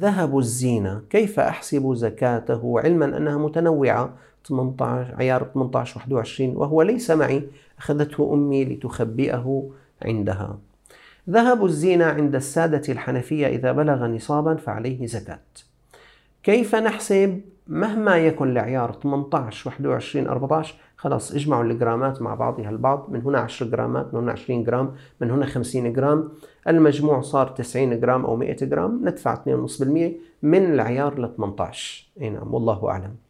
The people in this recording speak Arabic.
ذهب الزينة كيف أحسب زكاته علما أنها متنوعة 18 عيار 18 21 وهو ليس معي، أخذته أمي لتخبئه عندها. ذهب الزينة عند السادة الحنفية إذا بلغ نصابا فعليه زكاة. كيف نحسب؟ مهما يكن العيار 18 21 14 خلاص اجمعوا الجرامات مع بعضها البعض، من هنا 10 جرامات، من هنا 20 جرام، من هنا 50 جرام، المجموع صار 90 جرام أو 100 جرام، ندفع 2.5% من العيار ل 18. نعم والله أعلم.